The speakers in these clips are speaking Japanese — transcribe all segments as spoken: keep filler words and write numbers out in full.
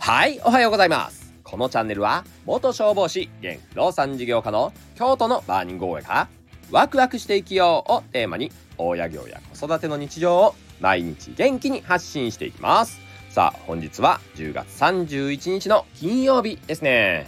はい、おはようございます。このチャンネルは元消防士現不動産事業家の京都のバーニング大家がワクワクして生きようをテーマに大家業や子育ての日常を毎日元気に発信していきます。さあ本日はじゅうがつさんじゅういちにちの金曜日ですね。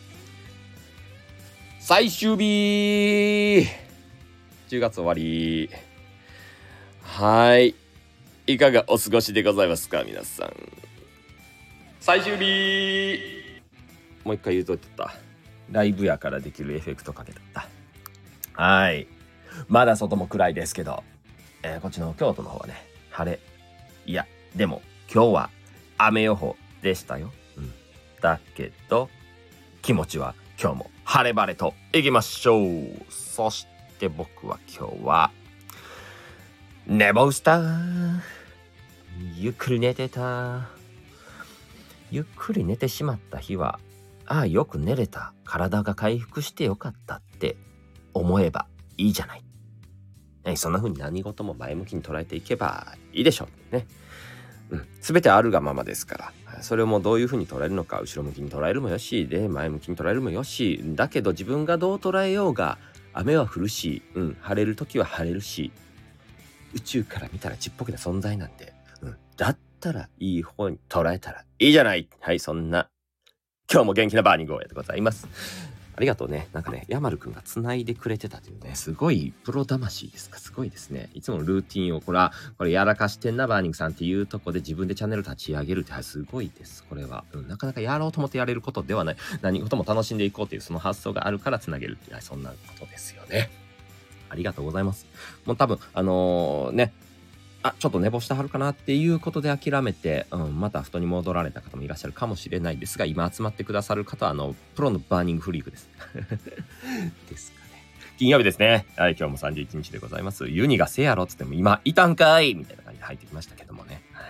最終日、じゅうがつ終わり。はい、いかがお過ごしでございますか皆さん。最終日、もう一回言うとってた。ライブやからできるエフェクトかけとった。はい、まだ外も暗いですけど、えー、こっちの京都の方はね晴れ、いやでも今日は雨予報でしたよ、うん、だけど気持ちは今日も晴れ晴れといきましょう。そして僕は今日は寝坊した、ゆっくり寝てた。ゆっくり寝てしまった日は、ああよく寝れた、体が回復してよかったって思えばいいじゃない。ね、そんな風に何事も前向きに捉えていけばいいでしょうね。うん、全てあるがままですから、それもどういう風に捉えるのか、後ろ向きに捉えるもよしで、前向きに捉えるもよしだけど、自分がどう捉えようが雨は降るし、うん、晴れる時は晴れるし、宇宙から見たらちっぽけな存在なんで、うん、だったらいい方に捉えたらいいじゃない。はい、そんな今日も元気なバーニング大家でございます。ありがとうね。なんかね、ヤマルくんが繋いでくれてたというね、すごいプロ魂ですか。すごいですね。いつものルーティンをこれはこれやらかしてんなバーニングさんっていうとこで自分でチャンネル立ち上げるって、はい、すごいです。これは、うん、なかなかやろうと思ってやれることではない。何事も楽しんでいこうというその発想があるからつなげるっていう、はい、そんなことですよね。ありがとうございます。もう多分あのー、ね。あ、ちょっと寝坊してはるかなっていうことで諦めて、うん、また布団に戻られた方もいらっしゃるかもしれないですが、今集まってくださる方はあのプロのバーニングフリークですですかね。金曜日ですね。はい、今日もさんじゅういちにちでございます。ユニがせやろっつっても今いたんかいみたいな感じで入ってきましたけどもね、はい、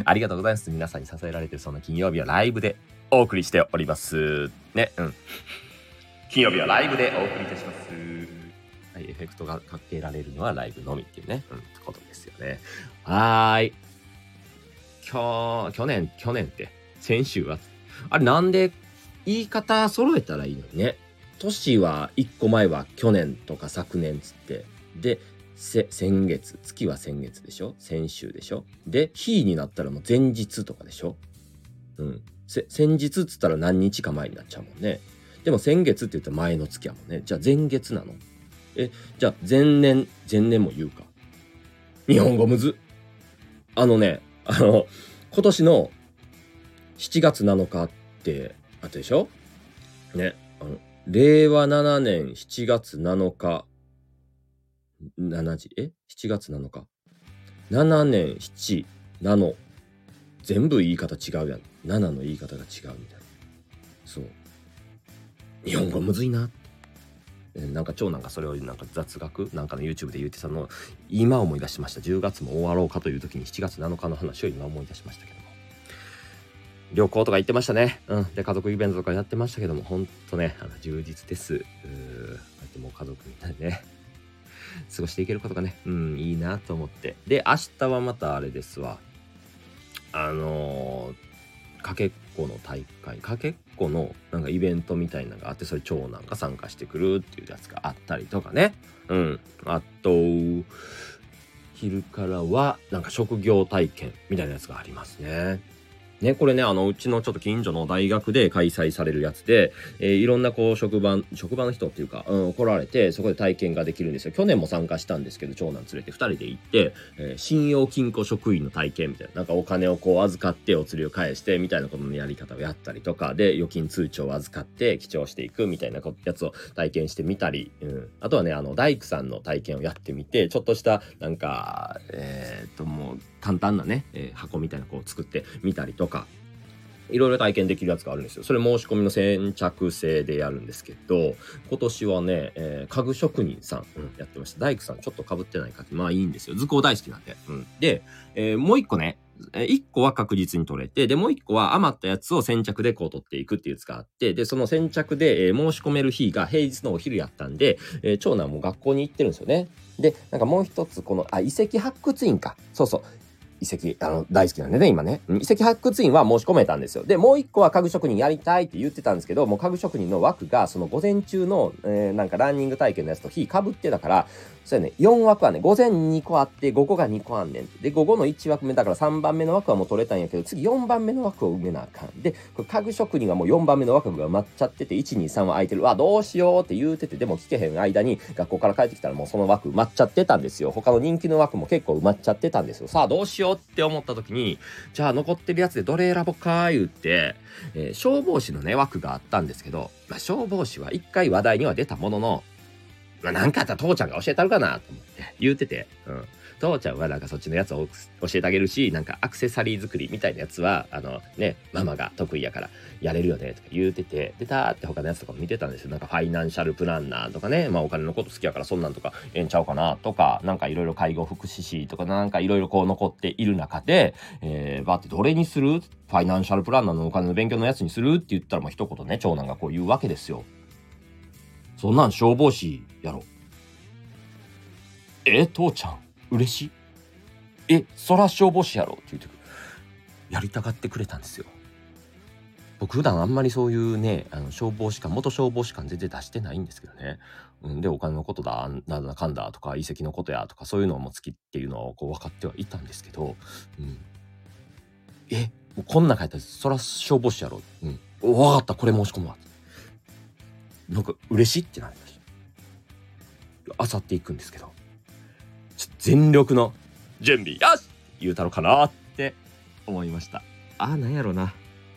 ありがとうございます。皆さんに支えられて、そんな金曜日はライブでお送りしておりますね。うん、金曜日はライブでお送りいたします。はい、エフェクトがかけられるのはライブのみっていうね、うん、ことですよね。はーい。今日、去年、去年って、先週は、あれなんで言い方揃えたらいいのにね。年はいっこまえは去年とか昨年つって、で、せ先月、月は先月でしょ、先週でしょ、で、日になったらもう前日とかでしょ。うん。せ先日っつったら何日か前になっちゃうもんね。でも先月って言ったら前の月やもんね。じゃあ前月なの？え、じゃあ前年、前年も言うか。日本語むず。あのね、あの、今年のしちがつなのかってあったでしょね。あの、れいわななねんしちがつなのか、しちじ、え ?しち 月なのか。ななねんしち、なの。全部言い方違うやん。ななの言い方が違うみたいな。そう。日本語むずいな。なんか長男がそれをなんか雑学なんかの YouTube で言ってたのを今思い出しました。じゅうがつも終わろうかという時にしちがつなのかの話を今思い出しましたけども、旅行とか行ってましたね。うん。で家族イベントとかやってましたけども、ほんとね、あの充実です。うーこうやってもう家族みんなでね過ごしていけることがね、うんいいなと思って。で明日はまたあれですわ、あのー、かけっこの大会、かけっこのなんかイベントみたいなのがあって、それ長男が参加してくるっていうやつがあったりとかね。うん。あと昼からはなんか職業体験みたいなやつがありますね。ね、これね、あのうちのちょっと近所の大学で開催されるやつで、えー、いろんなこう職場職場の人っていうか、うん、来られて、そこで体験ができるんですよ。去年も参加したんですけど、長男連れてふたりで行って、えー、信用金庫職員の体験みたいな、なんかお金をこう預かってお釣りを返してみたいなことのやり方をやったりとかで、預金通帳を預かって記帳していくみたいなやつを体験してみたり、うん、あとはね、あの大工さんの体験をやってみて、ちょっとしたなんかえー、っともう簡単なね、えー、箱みたいなこう作ってみたりとか、いろいろ体験できるやつがあるんですよ。それ申し込みの先着制でやるんですけど、今年はね、えー、家具職人さん、うん、やってました。大工さんちょっと被ってないかって、まあいいんですよ。図工大好きなんで。うん、で、えー、もう一個ね、えー、一個は確実に取れて、で、もう一個は余ったやつを先着でこう取っていくっていうやつがあって、で、その先着で、えー、申し込める日が平日のお昼やったんで、えー、長男も学校に行ってるんですよね。で、なんかもう一つ、この、あ、遺跡発掘員か。そうそう。 遺跡あの大好きなんでね今ね、うん、遺跡発掘員は申し込めたんですよ。でもう一個は家具職人やりたいって言ってたんですけど、もう家具職人の枠がその午前中の、えー、なんかランニング体験のやつと日かぶってたから、そうやねよん枠はね午前にこあって午後がにこあんねん。で午後のいち枠目だからさんばんめの枠はもう取れたんやけど、次よんばんめの枠を埋めなあかん。でこれ家具職人はもうよんばんめの枠が埋まっちゃってていちにさんは空いてる、わどうしようって言うてて、でも聞けへん間に学校から帰ってきたらもうその枠埋まっちゃってたんですよ。他の人気の枠も結構埋まっちゃってたんですよ。さあどうしようって思った時に、じゃあ残ってるやつでどれ選ぼうか言って、えー、消防士のね枠があったんですけど、まあ、消防士は一回話題には出たものの、まあ、なんかあったら父ちゃんが教えたるかなと思って言うてて、うん、父ちゃんはなんかそっちのやつを教えてあげるし、なんかアクセサリー作りみたいなやつはあのねママが得意やからやれるよねとか言うてて、でたーって他のやつとかも見てたんですよ。なんかファイナンシャルプランナーとかね、まあお金のこと好きやからそんなんとかええんちゃうかなとか、なんかいろいろ介護福祉士とかなんかいろいろこう残っている中で、えー、バーってどれにする？ファイナンシャルプランナーのお金の勉強のやつにするって言ったらもう一言ね長男がこう言うわけですよ。そんなん消防士やろ。え父ちゃん嬉しい。えそら消防士やろって言ってくる。やりたがってくれたんですよ。僕普段あんまりそういうねあの消防士官元消防士官全然出してないんですけどね、うん、でお金のことだなんだかんだとか遺跡のことやとかそういうのも好きっていうのをこう分かってはいたんですけど、うん、えもうこんな書いたらそら消防士やろ、うん、分かったこれ申し込むわ、なんか嬉しいってなりました。あさっていくんですけど、全力の準備よし言うたろかなって思いました。あ、なんやろな、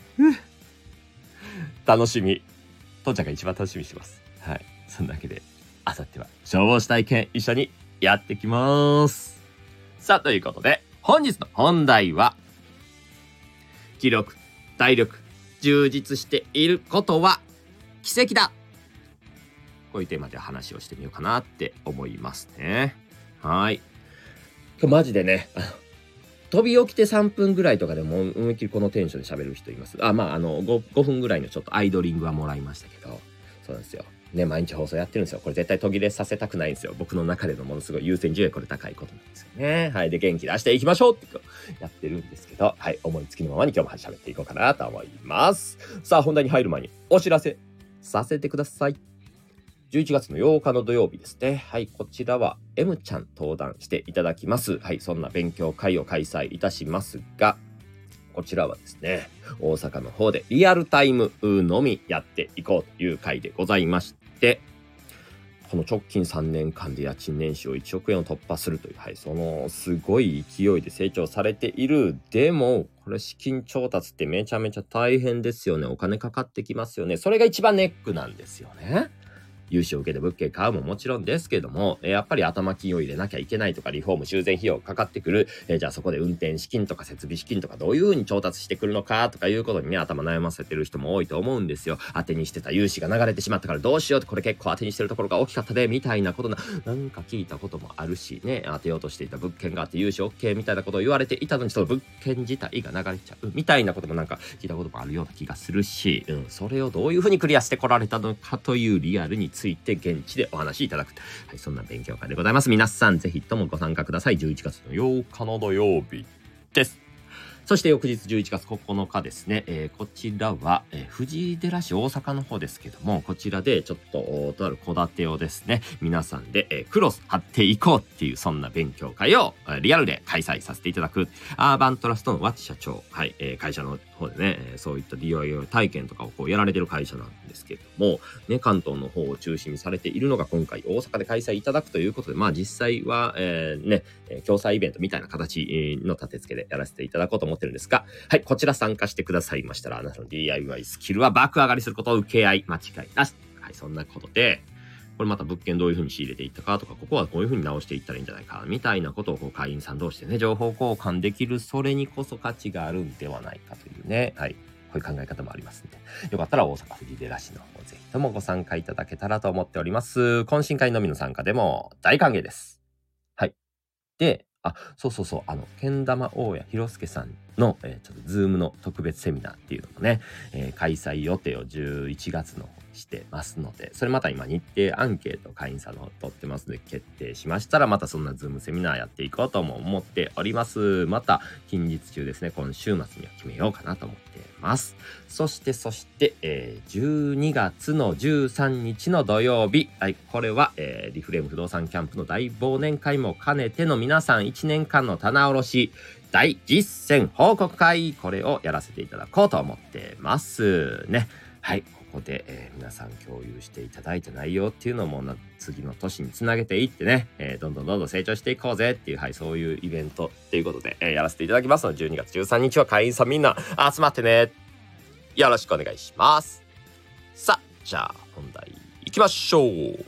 楽しみ、父ちゃんが一番楽しみにしてます。はい、そんなわけであさっては消防士体験一緒にやってきます。さあということで本日の本題は、気力体力充実していることは奇跡だ、こういうテーマで話をしてみようかなって思いますね。はい、今日マジでね飛び起きてさんぷんぐらいとかでも思いっきりこのテンションで喋る人います。あまああの 5, ごふんぐらいのちょっとアイドリングはもらいましたけど、そうなんですよね、毎日放送やってるんですよ。これ絶対途切れさせたくないんですよ。僕の中でのものすごい優先順位これ高いことなんですよね。はい、で元気出していきましょうってやってるんですけど、はい、思いつきのままに今日も喋っていこうかなと思います。さあ本題に入る前にお知らせさせてください。じゅういちがつのようかの土曜日ですね。はい、こちらは M ちゃん登壇していただきます。はい、そんな勉強会を開催いたしますが、こちらはですね、大阪の方でリアルタイムのみやっていこうという会でございまして、この直近さんねんかんで家賃年収をいちおくえんを突破するという、はい、そのすごい勢いで成長されている。でもこれ資金調達ってめちゃめちゃ大変ですよね。お金かかってきますよね。それが一番ネックなんですよね。融資を受けて物件買うももちろんですけども、やっぱり頭金を入れなきゃいけないとか、リフォーム修繕費用かかってくる、えー、じゃあそこで運転資金とか設備資金とかどういう風に調達してくるのかとかいうことにね、頭悩ませてる人も多いと思うんですよ。当てにしてた融資が流れてしまったからどうしようって、これ結構当てにしてるところが大きかったでみたいなことな、なんか聞いたこともあるしね、当てようとしていた物件があって融資 OK みたいなことを言われていたのに、その物件自体が流れちゃうみたいなこともなんか聞いたこともあるような気がするし、うん、それをどういう風にクリアしてこられたのかというリアルについて現地でお話しいただく、はい、そんな勉強会でございます。皆さんぜひともご参加ください。じゅういちがつのようかの土曜日です。そして翌日じゅういちがつここのかですね、えー、こちらは、えー、藤井寺市大阪の方ですけども、こちらでちょっととある戸建てをですね、皆さんで、えー、クロス貼っていこうっていう、そんな勉強会をリアルで開催させていただく、アーバントラストの和知社長、はい、えー、会社の方でね、そういった ディーアイワイ 体験とかをこうやられてる会社なんですけれども、ね、関東の方を中心にされているのが今回大阪で開催いただくということで、まあ実際は、えー、ね、共催イベントみたいな形の立て付けでやらせていただこうと思ってるんですが、はい、こちら参加してくださいましたら、あなたの ディーアイワイ スキルは爆上がりすることを受け合い間違いなし。はい、そんなことで、これまた物件どういう風に仕入れていったかとか、ここはこういう風に直していったらいいんじゃないかみたいなことをこう会員さん同士でね、情報交換できる、それにこそ価値があるんではないかというね、はい、こういう考え方もありますんで、よかったら大阪藤井寺市の方ぜひともご参加いただけたらと思っております。懇親会のみの参加でも大歓迎です。はい。で、あ、そうそうそう、あの、けん玉大家広介さんの、えー、ちょっとズームの特別セミナーっていうのもね、えー、開催予定をじゅういちがつのしてますので、それまた今日程アンケート会員さんの方取ってますので、決定しましたらまたそんなズームセミナーやっていこうとも思っております。また近日中ですね、今週末には決めようかなと思ってます。そしてそして、えー、じゅうにがつのじゅうさんにちの土曜日、はい、これは、えー、リフレーム不動産キャンプの大忘年会も兼ねての皆さんいちねんかんの棚卸し大実践報告会、これをやらせていただこうと思ってますね。はい、ここで、えー、皆さん共有していただいた内容っていうのもな次の年につなげていってね、えー、どんどんどんどん成長していこうぜっていう、はい、そういうイベントっていうことで、えー、やらせていただきますので、じゅうにがつじゅうさんにちは会員さんみんな集まってね。よろしくお願いします。さあ、じゃあ本題いきましょう。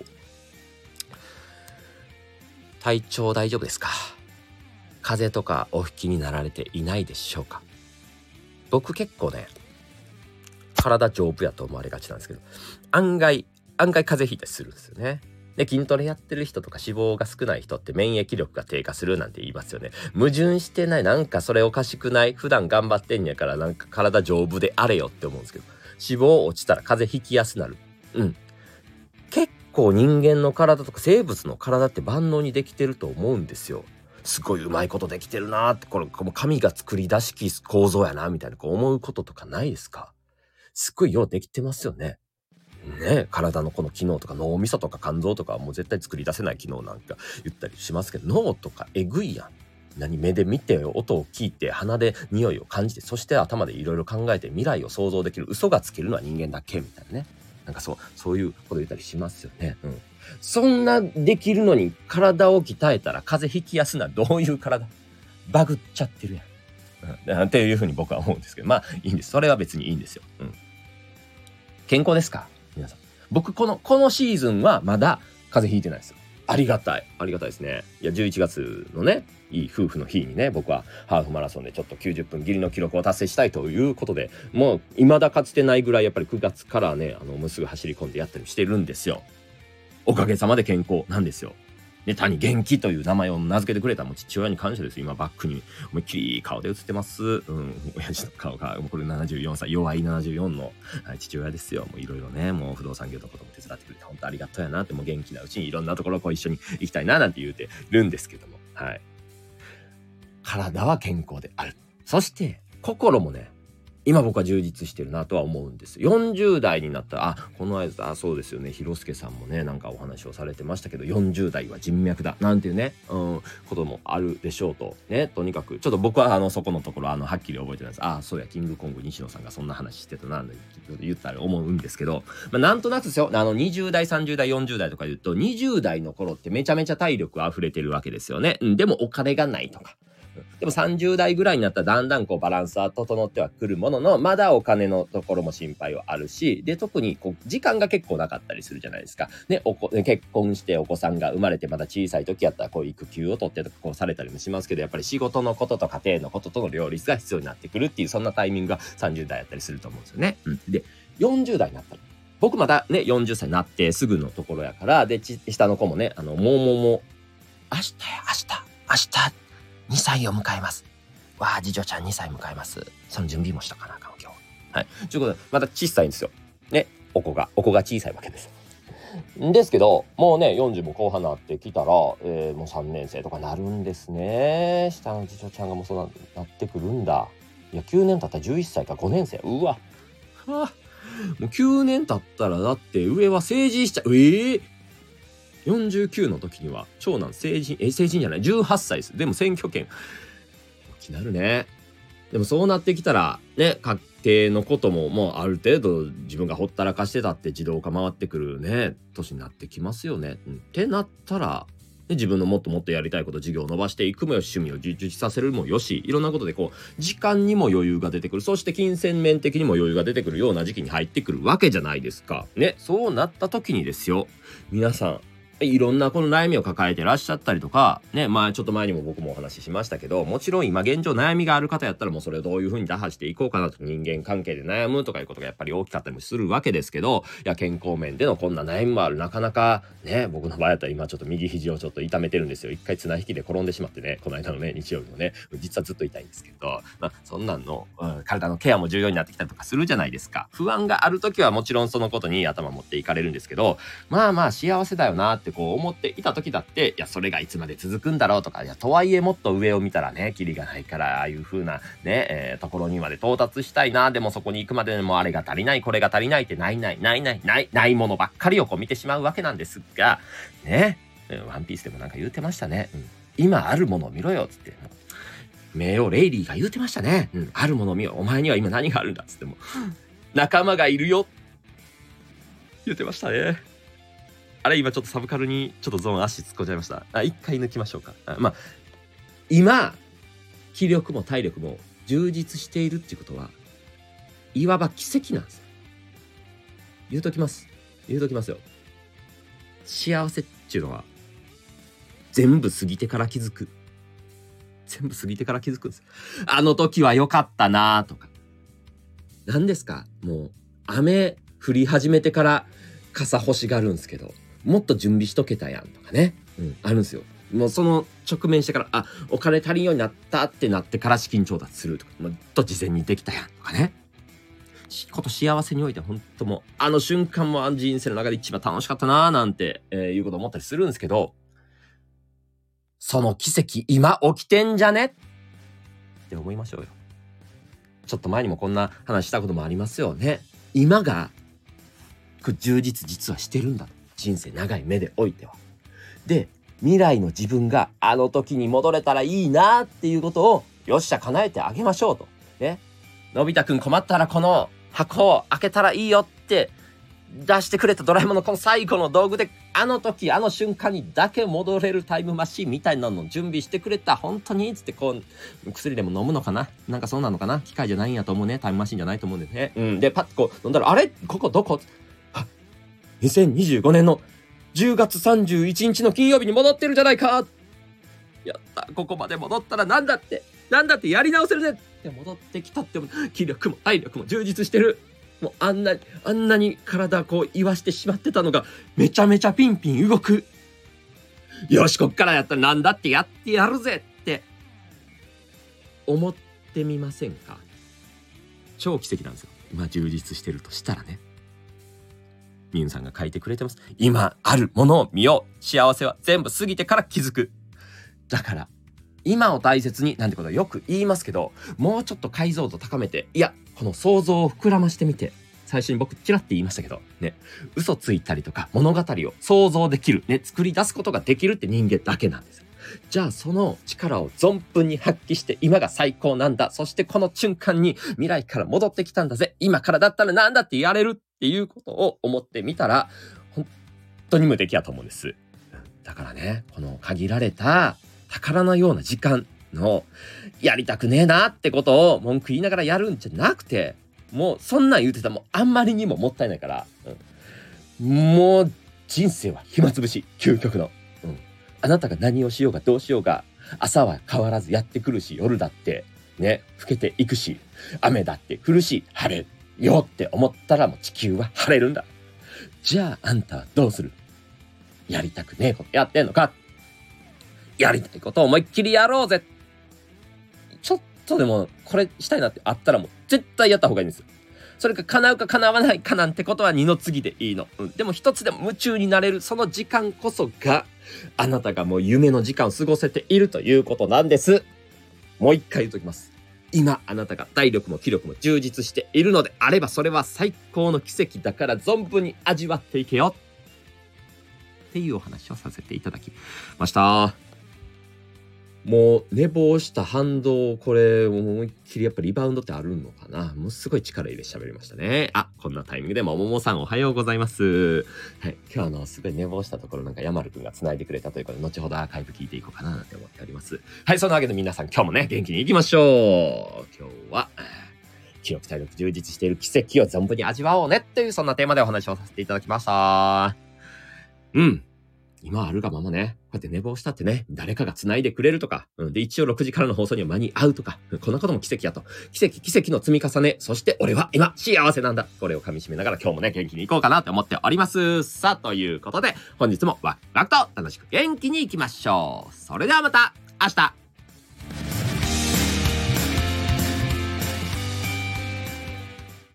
体調大丈夫ですか？風邪とかお吹きになられていないでしょうか？僕結構ね、体丈夫やと思われがちなんですけど、案外案外風邪ひいたりするんですよね。で、筋トレやってる人とか脂肪が少ない人って免疫力が低下するなんて言いますよね。矛盾してない？なんかそれおかしくない？普段頑張ってんやからなんか体丈夫であれよって思うんですけど、脂肪落ちたら風邪ひきやすなる。うん。結構人間の体とか生物の体って万能にできてると思うんですよ。すごいうまいことできてるなーって、これ神が作り出しき構造やなみたいなこう思うこととかないですか？すっごいようできてますよね。ね、体のこの機能とか脳みそとか肝臓とかはもう絶対作り出せない機能なんか言ったりしますけど、脳とかえぐいやん。何、目で見て音を聞いて鼻で匂いを感じて、そして頭でいろいろ考えて未来を想像できる。嘘がつけるのは人間だけみたいなね。なんかそうそういうこと言ったりしますよね。うん。そんなできるのに体を鍛えたら風邪ひきやすな、どういう体？バグっちゃってるやん。うん、っていうふうに僕は思うんですけど、まあいいんです。それは別にいいんですよ。うん。健康ですか皆さん？僕このこのシーズンはまだ風邪ひいてないですよ。ありがたいありがたいですね。いやじゅういちがつのね、いい夫婦の日にね、僕はハーフマラソンでちょっときゅうじゅっぷん切りの記録を達成したいということで、もう未だかつてないぐらいやっぱりくがつからね、あのもうすぐ走り込んでやったりしてるんですよ。おかげさまで健康なんですよ。ね、谷元気という名前を名付けてくれたもう父親に感謝です。今バックに思いっきり顔で写ってます。うん、親父の顔がもうこれななじゅうよんさい、弱いななじゅうよんの、はい、父親ですよ。もういろいろね、もう不動産業のことも手伝ってくれて本当ありがとうやなって、もう元気なうちにいろんなところをこう一緒に行きたいななんて言うてるんですけども、はい。体は健康である。そして心もね、今僕は充実してるなとは思うんです。よんじゅうだいになったら、あ、この間、あ、そうですよね、広助さんもね、なんかお話をされてましたけど、よんじゅうだいは人脈だなんていうね、うん、こともあるでしょうと。ね、とにかく、ちょっと僕はあの、そこのところ、あの、はっきり覚えてないです。あ、そうや、キングコング西野さんがそんな話してたな、言ったら思うんですけど、まあ、なんとなくですよ、あの、にじゅうだい、さんじゅうだい、よんじゅうだいとか言うと、にじゅうだいの頃ってめちゃめちゃ体力溢れてるわけですよね。うん、でもお金がないとか。でもさんじゅうだいぐらいになったらだんだんこうバランスは整ってはくるものの、まだお金のところも心配はあるし、で特にこう時間が結構なかったりするじゃないですか。ね、おこ結婚してお子さんが生まれてまだ小さい時やったらこう育休を取ってとかこうされたりもしますけど、やっぱり仕事のことと家庭のこととの両立が必要になってくるっていう、そんなタイミングがさんじゅうだいやったりすると思うんですよね。うん、でよんじゅうだいになったら、僕まだねよんじゅっさいになってすぐのところやから、で下の子もね、あのもうもうもう明日や明日明日にさいを迎えます。わあ、次女ちゃんにさい迎えます。その準備もしとかなあかん今日。はい。ということで、まだ小さいんですよ。ね。お子が、お子が小さいわけです。ですけど、もうね、よんじゅうも後半になってきたら、えー、もうさんねんせいとかなるんですね。下の次女ちゃんがもうそうなってくるんだ。いや、きゅうねん経ったらじゅういっさいかごねんせい。うわ。はあ、もうきゅうねん経ったらだって上は成人しちゃう。えーよんじゅうきゅうの時には長男成人、え、成人じゃない、じゅうはっさいです。でも選挙権気になるね。でもそうなってきたらね、家庭のことももうある程度自分がほったらかしてたって自動化回ってくるね年になってきますよね。うん、ってなったら、ね、自分のもっともっとやりたいこと事業を伸ばしていくもよし、趣味を充実させるもよし、いろんなことでこう時間にも余裕が出てくる、そして金銭面的にも余裕が出てくるような時期に入ってくるわけじゃないですかね。そうなった時にですよ、皆さんいろんなこの悩みを抱えてらっしゃったりとか、ね、まあちょっと前にも僕もお話ししましたけど、もちろん今現状悩みがある方やったらもうそれをどういう風に打破していこうかなと、人間関係で悩むとかいうことがやっぱり大きかったりもするわけですけど、いや健康面でのこんな悩みもある、なかなかね、僕の場合だったら今ちょっと右肘をちょっと痛めてるんですよ。一回綱引きで転んでしまってね、この間のね、日曜日もね、実はずっと痛いんですけど、まあそんなんの、うん、体のケアも重要になってきたりとかするじゃないですか。不安がある時はもちろんそのことに頭持っていかれるんですけど、まあまあ幸せだよなってこう思っていた時だって、いやそれがいつまで続くんだろうとか、いやとはいえもっと上を見たらね、キリがないから、ああいう風なね、えー、ところにまで到達したいな、でもそこに行くまでもあれが足りない、これが足りないってないないないないないないものばっかりをこう見てしまうわけなんですがね、ワンピースでもなんか言うてましたね、うん、今あるものを見ろよっつって、名誉レイリーが言うてましたね、うん、あるものを見よ、お前には今何があるんだっつっても仲間がいるよ言ってましたね。あれ今ちょっとサブカルにちょっとゾーン足突っ込んじゃいました。あ、一回抜きましょうか。あ、まあ今気力も体力も充実しているっていうことはいわば奇跡なんですよ。言うときます。言うときますよ。幸せっていうのは全部過ぎてから気づく。全部過ぎてから気づくんです。あの時は良かったなとか。何ですか？もう雨降り始めてから傘欲しがるんですけど、もっと準備しとけたやんとかね、うん、あるんですよ。もうその直面してから、あ、お金足りんようになったってなってから資金調達するとか、もっと事前にできたやんとかね。こと幸せにおいて本当もうあの瞬間もあの人生の中で一番楽しかったなーなんて、えー、いうこと思ったりするんですけど、その奇跡今起きてんじゃねって思いましょうよ。ちょっと前にもこんな話したこともありますよね。今が充実実はしてるんだと、人生長い目でおいては。で未来の自分があの時に戻れたらいいなっていうことをよっしゃ叶えてあげましょうとね。のび太くん困ったらこの箱を開けたらいいよって出してくれたドラえもんのこの最後の道具で、あの時あの瞬間にだけ戻れるタイムマシンみたいなのを準備してくれた、本当につってこう薬でも飲むのかな、なんかそうなのかな、機械じゃないんやと思うね、タイムマシンじゃないと思うんでね、うん、でパッとこう飲んだら、あれここどこ、あ、にせんにじゅうごねんのじゅうがつさんじゅういちにちの金曜日に戻ってるじゃないか、やった、ここまで戻ったらなんだってなんだってやり直せるぜって戻ってきたって、気力も体力も充実してる、もうあんなにあんなに体こう言わしてしまってたのがめちゃめちゃピンピン動く、よしこっからやったらなんだってやってやるぜって思ってみませんか？超奇跡なんですよ。今充実してるとしたらね、みゆさんが書いてくれてます。今あるものを見よう、幸せは全部過ぎてから気づく。だから今を大切になんてことはよく言いますけど、もうちょっと解像度高めて、いやこの想像を膨らましてみて、最初に僕ちらって言いましたけどね、嘘ついたりとか物語を想像できるね、作り出すことができるって人間だけなんですよ。じゃあその力を存分に発揮して今が最高なんだ、そしてこの瞬間に未来から戻ってきたんだぜ、今からだったらなんだってやれるっていうことを思ってみたら本当に無敵やと思うんです。だからね、この限られた宝のような時間のやりたくねえなってことを文句言いながらやるんじゃなくて、もうそんなん言うてたらもうあんまりにももったいないから、うん、もう人生は暇つぶし究極の、うん、あなたが何をしようがどうしようが朝は変わらずやってくるし、夜だってね更けていくし、雨だって降るし晴れよって思ったらもう地球は晴れるんだ。じゃああんたはどうする？やりたくねえことやってんのか？やりたいことを思いっきりやろうぜ。ちょっとでもこれしたいなってあったらもう絶対やった方がいいんですよ。それか叶うか叶わないかなんてことは二の次でいいの、うん、でも一つでも夢中になれるその時間こそがあなたがもう夢の時間を過ごせているということなんです。もう一回言うときます。今あなたが体力も気力も充実しているのであれば、それは最高の奇跡だから存分に味わっていけよっていうお話をさせていただきました。もう寝坊した反動、これ思いっきりやっぱリバウンドってあるのかな。もうすごい力入れ喋りましたね。あ、こんなタイミングでもももさんおはようございます。はい、今日はあのすごい寝坊したところなんかヤマルくんが繋いでくれたということで、後ほどアーカイブ聞いていこうかななんて思っております。はい、そんなわけで皆さん今日もね元気にいきましょう。今日は気力体力充実している奇跡を存分に味わおうねっていうそんなテーマでお話をさせていただきました。うん。 今あるがままね、こうやって寝坊したってね、誰かが繋いでくれるとか、うん、で、一応ろくじからの放送には間に合うとか、こんなことも奇跡やと。奇跡、奇跡の積み重ね、そして俺は今幸せなんだ。これを噛み締めながら今日もね、元気にいこうかなって思っております。さあ、ということで、本日もワクワクと楽しく元気にいきましょう。それではまた明日